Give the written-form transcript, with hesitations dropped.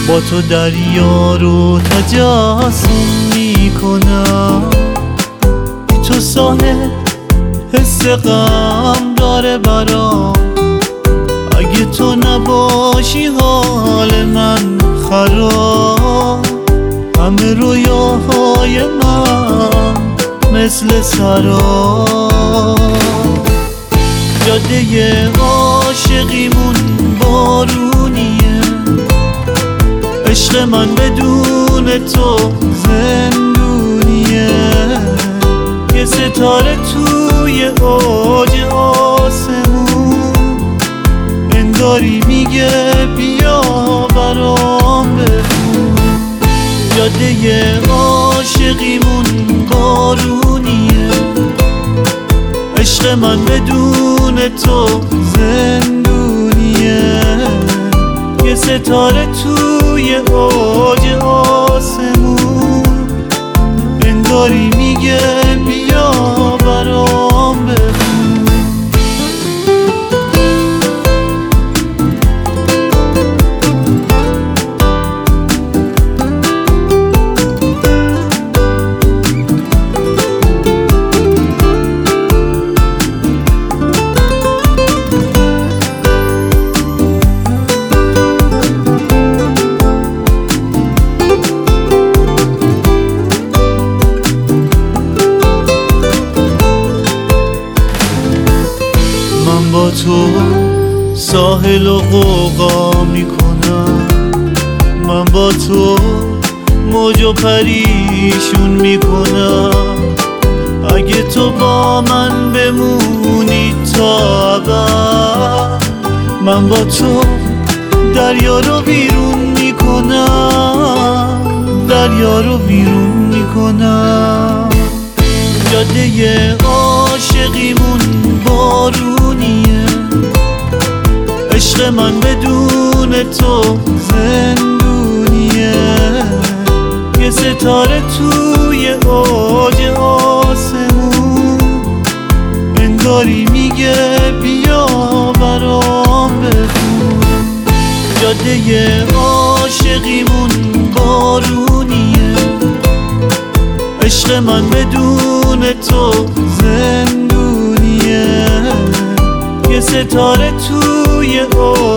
با تو دریا رو تجسم میکنم، بی تو ساحل حس غم داره برام. اگه تو نباشی حال من خراب، همه رویاهای من مثل سراب. جاده عاشقیمون بارونیه، عشق من بدون تو زندونیه. یه ستاره توی اوج آسمون انگاری میگه بیا برام بخون. جاده عاشقیمون بارونیه، عشق من بدون تو زندونیه. یه ستاره توی اوج آسمون انگاری میگه بیا برام بخون. من با تو ساحل و غوغا میکنم، من با تو موج و پریشون میکنم. اگه تو با من بمونی تا ابد، من با تو دریا رو بیرون میکنم، دریا رو بیرون میکنم. جاده عاشقیمون بارونیه، عشق من بدون تو زندونیه. یه ستاره توی اوج آسمون انگاری میگه بیا برام بخون. جاده عاشقیمون بارونیه، عشق من بدون تو زندونیه. یه ستاره توی